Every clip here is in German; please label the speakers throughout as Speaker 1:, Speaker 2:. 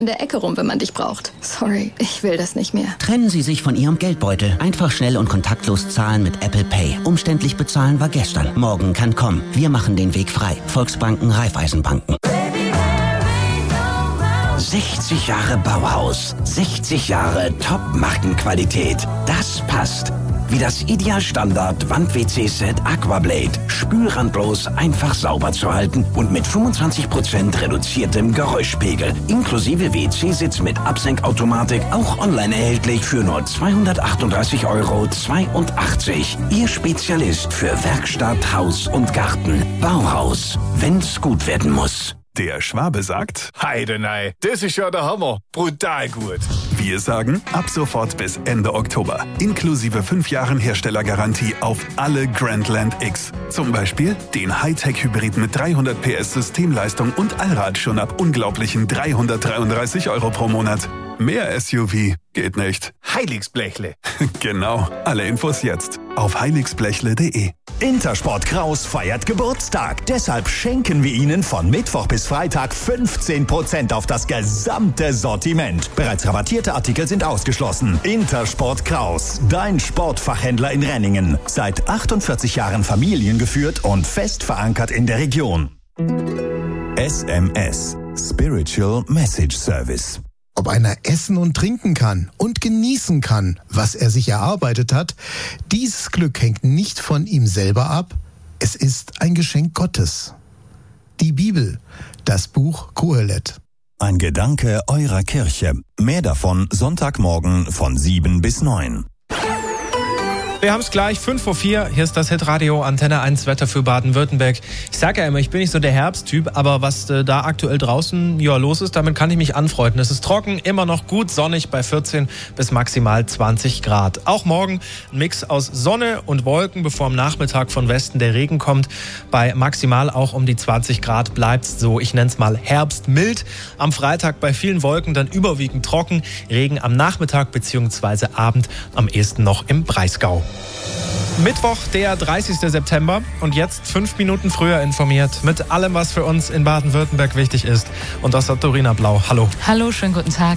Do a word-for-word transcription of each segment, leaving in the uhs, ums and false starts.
Speaker 1: in der Ecke rum, wenn man dich braucht. Sorry, ich will das nicht mehr.
Speaker 2: Trennen Sie sich von Ihrem Geldbeutel. Einfach schnell und kontaktlos zahlen mit Apple Pay. Umständlich bezahlen war gestern. Morgen kann kommen. Wir machen den Weg frei. Volksbanken, Raiffeisenbanken.
Speaker 3: sechzig Jahre Bauhaus. sechzig Jahre Top-Markenqualität. Das passt. Wie das Ideal-Standard-Wand-W C-Set Aquablade. Spülrandlos, einfach sauber zu halten und mit fünfundzwanzig Prozent reduziertem Geräuschpegel. Inklusive W C-Sitz mit Absenkautomatik. Auch online erhältlich für nur zweihundertachtunddreißig Euro zweiundachtzig. Ihr Spezialist für Werkstatt, Haus und Garten. Bauhaus. Wenn's gut werden muss.
Speaker 4: Der Schwabe sagt,
Speaker 5: Heidenei, das ist ja der Hammer. Brutal gut.
Speaker 4: Wir sagen, ab sofort bis Ende Oktober. Inklusive fünf Jahren Herstellergarantie auf alle Grandland X. Zum Beispiel den Hightech-Hybrid mit dreihundert P S Systemleistung und Allrad schon ab unglaublichen dreihundertdreiunddreißig Euro pro Monat. Mehr S U V geht nicht.
Speaker 5: Heiligsblechle.
Speaker 4: Genau. Alle Infos jetzt auf heiligsblechle punkt de.
Speaker 6: Intersport Kraus feiert Geburtstag. Deshalb schenken wir Ihnen von Mittwoch bis Freitag fünfzehn Prozent auf das gesamte Sortiment. Bereits rabattierte Artikel sind ausgeschlossen. Intersport Kraus, dein Sportfachhändler in Renningen. Seit achtundvierzig Jahren familiengeführt und fest verankert in der Region. S M S, Spiritual Message Service.
Speaker 7: Ob einer essen und trinken kann und genießen kann, was er sich erarbeitet hat, dieses Glück hängt nicht von ihm selber ab, es ist ein Geschenk Gottes. Die Bibel, das Buch Kohelet.
Speaker 6: Ein Gedanke eurer Kirche. Mehr davon Sonntagmorgen von sieben bis neun.
Speaker 8: Wir haben es gleich, fünf Uhr vier, hier ist das Hitradio Antenne eins Wetter für Baden-Württemberg. Ich sage ja immer, ich bin nicht so der Herbsttyp, aber was äh, da aktuell draußen ja, los ist, damit kann ich mich anfreunden. Es ist trocken, immer noch gut sonnig bei vierzehn bis maximal zwanzig Grad. Auch morgen ein Mix aus Sonne und Wolken, bevor am Nachmittag von Westen der Regen kommt. Bei maximal auch um die zwanzig Grad bleibt es so, ich nenne es mal herbstmild. Am Freitag bei vielen Wolken dann überwiegend trocken, Regen am Nachmittag bzw. Abend, am ehesten noch im Breisgau. Mittwoch, der dreißigsten September und jetzt fünf Minuten früher informiert mit allem, was für uns in Baden-Württemberg wichtig ist. Und das hat Dorina Blau. Hallo.
Speaker 9: Hallo, schönen guten Tag.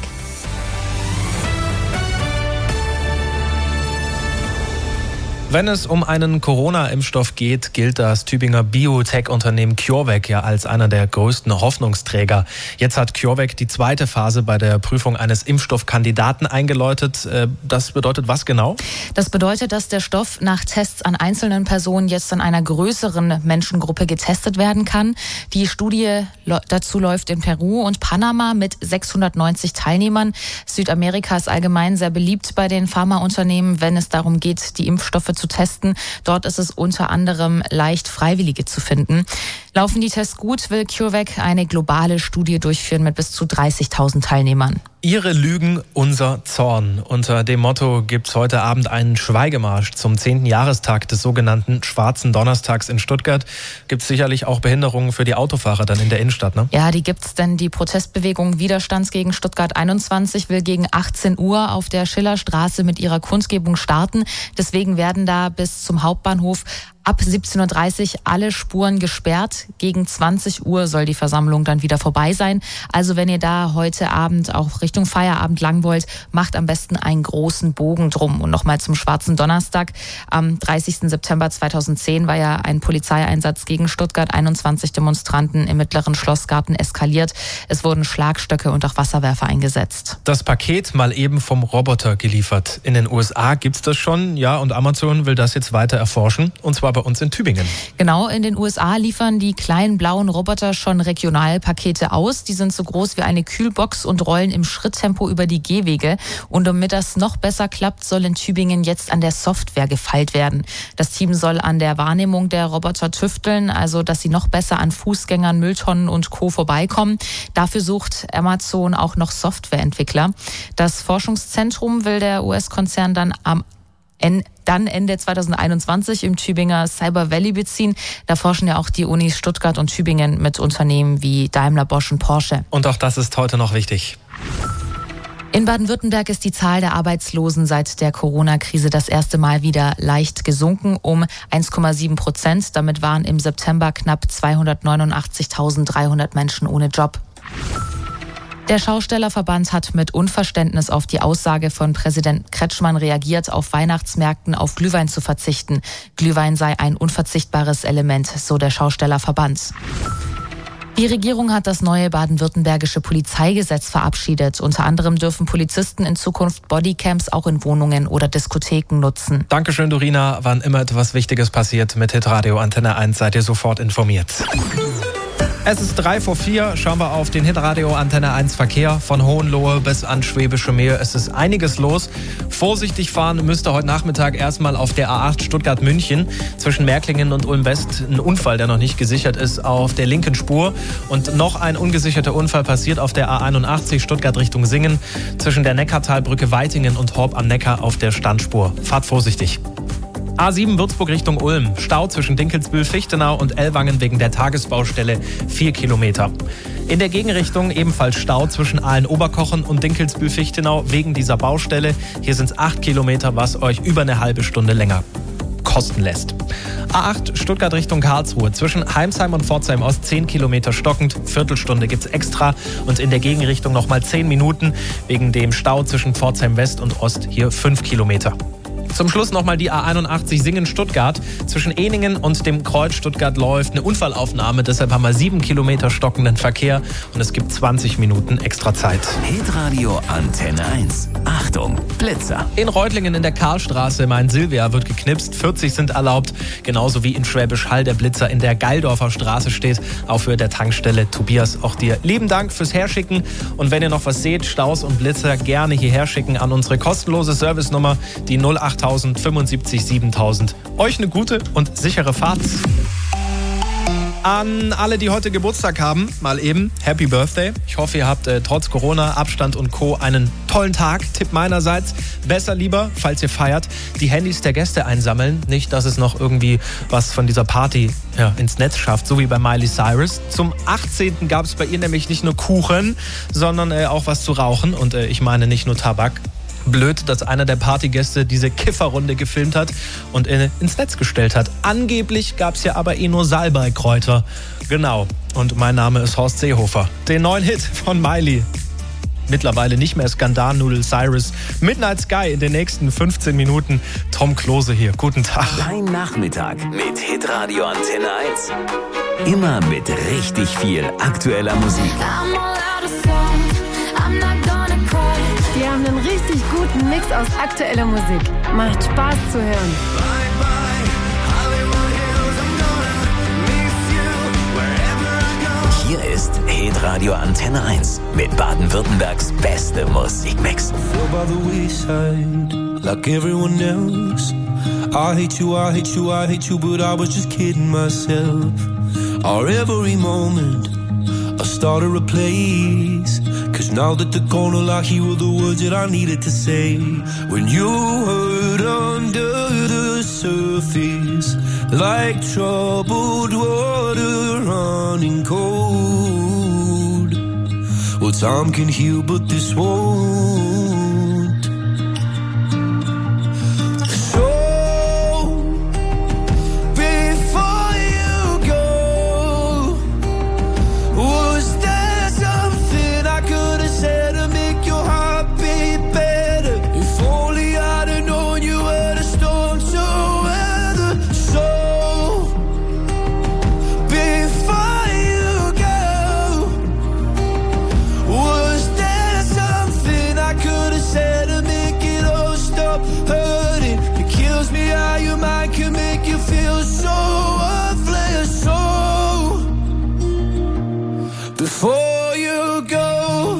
Speaker 8: Wenn es um einen Corona-Impfstoff geht, gilt das Tübinger Biotech-Unternehmen CureVac ja als einer der größten Hoffnungsträger. Jetzt hat CureVac die zweite Phase bei der Prüfung eines Impfstoffkandidaten eingeläutet. Das bedeutet was genau?
Speaker 9: Das bedeutet, dass der Stoff nach Tests an einzelnen Personen jetzt an einer größeren Menschengruppe getestet werden kann. Die Studie dazu läuft in Peru und Panama mit sechshundertneunzig Teilnehmern. Südamerika ist allgemein sehr beliebt bei den Pharmaunternehmen, wenn es darum geht, die Impfstoffe zu testen. Dort ist es unter anderem leicht, Freiwillige zu finden. Laufen die Tests gut, will CureVac eine globale Studie durchführen mit bis zu dreißigtausend Teilnehmern.
Speaker 8: Ihre Lügen, unser Zorn. Unter dem Motto gibt es heute Abend einen Schweigemarsch zum zehnten Jahrestag des sogenannten Schwarzen Donnerstags in Stuttgart. Gibt es sicherlich auch Behinderungen für die Autofahrer dann in der Innenstadt, ne?
Speaker 9: Ja, die gibt's, denn die Protestbewegung Widerstands gegen Stuttgart einundzwanzig will gegen achtzehn Uhr auf der Schillerstraße mit ihrer Kundgebung starten. Deswegen werden da bis zum Hauptbahnhof ab siebzehn Uhr dreißig alle Spuren gesperrt. Gegen zwanzig Uhr soll die Versammlung dann wieder vorbei sein. Also wenn ihr da heute Abend auch Richtung Feierabend lang wollt, macht am besten einen großen Bogen drum. Und nochmal zum Schwarzen Donnerstag. Am dreißigsten September zweitausendzehn war ja ein Polizeieinsatz gegen Stuttgart. einundzwanzig Demonstranten im mittleren Schlossgarten eskaliert. Es wurden Schlagstöcke und auch Wasserwerfer eingesetzt.
Speaker 8: Das Paket mal eben vom Roboter geliefert. In den U S A gibt's das schon, ja, und Amazon will das jetzt weiter erforschen. Und zwar bei uns in Tübingen.
Speaker 9: Genau, in den U S A liefern die kleinen blauen Roboter schon Regionalpakete aus. Die sind so groß wie eine Kühlbox und rollen im Schritttempo über die Gehwege. Und damit das noch besser klappt, soll in Tübingen jetzt an der Software gefeilt werden. Das Team soll an der Wahrnehmung der Roboter tüfteln, also dass sie noch besser an Fußgängern, Mülltonnen und Co. vorbeikommen. Dafür sucht Amazon auch noch Softwareentwickler. Das Forschungszentrum will der U S-Konzern dann am dann Ende zweitausendeinundzwanzig im Tübinger Cyber Valley beziehen. Da forschen ja auch die Unis Stuttgart und Tübingen mit Unternehmen wie Daimler, Bosch und Porsche.
Speaker 8: Und auch das ist heute noch wichtig.
Speaker 9: In Baden-Württemberg ist die Zahl der Arbeitslosen seit der Corona-Krise das erste Mal wieder leicht gesunken um eins Komma sieben Prozent. Damit waren im September knapp zweihundertneunundachtzigtausenddreihundert Menschen ohne Job. Der Schaustellerverband hat mit Unverständnis auf die Aussage von Präsident Kretschmann reagiert, auf Weihnachtsmärkten auf Glühwein zu verzichten. Glühwein sei ein unverzichtbares Element, so der Schaustellerverband. Die Regierung hat das neue baden-württembergische Polizeigesetz verabschiedet. Unter anderem dürfen Polizisten in Zukunft Bodycams auch in Wohnungen oder Diskotheken nutzen.
Speaker 8: Dankeschön, Dorina. Wann immer etwas Wichtiges passiert mit Hitradio Antenne eins, seid ihr sofort informiert. Es ist drei vor vier. Schauen wir auf den Hitradio Antenne eins Verkehr von Hohenlohe bis an Schwäbische Meer. Es ist einiges los. Vorsichtig fahren müsste heute Nachmittag erstmal auf der A acht Stuttgart-München zwischen Märklingen und Ulm-West. Ein Unfall, der noch nicht gesichert ist, auf der linken Spur. Und noch ein ungesicherter Unfall passiert auf der A einundachtzig Stuttgart Richtung Singen zwischen der Neckartalbrücke Weitingen und Horb am Neckar auf der Standspur. Fahrt vorsichtig. A sieben Würzburg Richtung Ulm. Stau zwischen Dinkelsbühl, Fichtenau und Ellwangen wegen der Tagesbaustelle. Vier Kilometer. In der Gegenrichtung ebenfalls Stau zwischen Aalen-Oberkochen und Dinkelsbühl, Fichtenau wegen dieser Baustelle. Hier sind es acht Kilometer, was euch über eine halbe Stunde länger kosten lässt. A acht Stuttgart Richtung Karlsruhe. Zwischen Heimsheim und Pforzheim Ost zehn Kilometer stockend. Viertelstunde gibt's extra. Und in der Gegenrichtung nochmal zehn Minuten. Wegen dem Stau zwischen Pforzheim West und Ost hier fünf Kilometer. Zum Schluss nochmal die A einundachtzig Singen-Stuttgart. Zwischen Ehningen und dem Kreuz Stuttgart läuft eine Unfallaufnahme. Deshalb haben wir sieben Kilometer stockenden Verkehr und es gibt zwanzig Minuten extra Zeit.
Speaker 3: Hitradio Antenne eins. Achtung, Blitzer.
Speaker 8: In Reutlingen in der Karlstraße, mein Silvia, wird geknipst. vierzig sind erlaubt. Genauso wie in Schwäbisch Hall der Blitzer in der Geildorfer Straße steht. Auf Höhe der Tankstelle. Tobias, auch dir lieben Dank fürs Herschicken. Und wenn ihr noch was seht, Staus und Blitzer, gerne hierher schicken an unsere kostenlose Servicenummer, die null acht fünfundsiebzig siebentausend. Euch eine gute und sichere Fahrt. An alle, die heute Geburtstag haben, mal eben Happy Birthday. Ich hoffe, ihr habt äh, trotz Corona, Abstand und Co. einen tollen Tag. Tipp meinerseits, besser lieber, falls ihr feiert, die Handys der Gäste einsammeln. Nicht, dass es noch irgendwie was von dieser Party ja, ins Netz schafft, so wie bei Miley Cyrus. Zum achtzehnten gab es bei ihr nämlich nicht nur Kuchen, sondern äh, auch was zu rauchen. Und äh, ich meine nicht nur Tabak. Blöd, dass einer der Partygäste diese Kifferrunde gefilmt hat und in, ins Netz gestellt hat. Angeblich gab es ja aber eh nur Salbeikräuter. Genau. Und mein Name ist Horst Seehofer. Den neuen Hit von Miley. Mittlerweile nicht mehr Skandal-Nudel Cyrus. Midnight Sky in den nächsten fünfzehn Minuten. Tom Klose hier. Guten Tag.
Speaker 3: Dein Nachmittag mit Hitradio Antenne eins. Immer mit richtig viel aktueller Musik.
Speaker 10: Wir haben einen richtig guten Mix aus aktueller Musik. Macht Spaß zu hören.
Speaker 3: Hier ist Hitradio Antenne eins mit Baden-Württembergs beste Musikmix.
Speaker 11: Like everyone else, I hate you, I hate you, I hate you, but I was just kidding myself. Our every moment, I started a place. Cause now that they're gone, all I hear were the words that I needed to say. When you hurt under the surface, like troubled water running cold. Well, time can heal, but this won't. Before you go,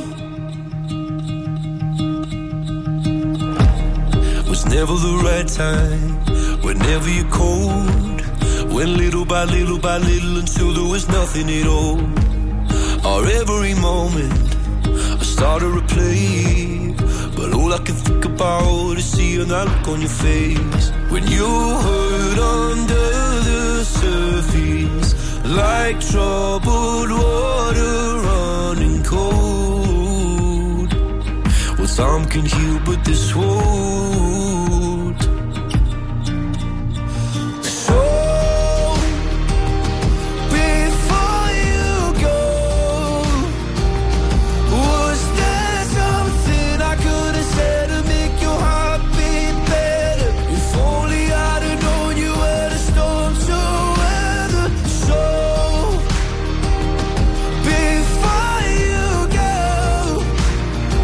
Speaker 11: was never the right time. Whenever you're cold, went little by little by little until there was nothing at all. Or every moment I started to replay, but all I can think about is seeing that look on your face. When you hurt under the surface, like troubled water running cold. Well, time can heal, but this won't.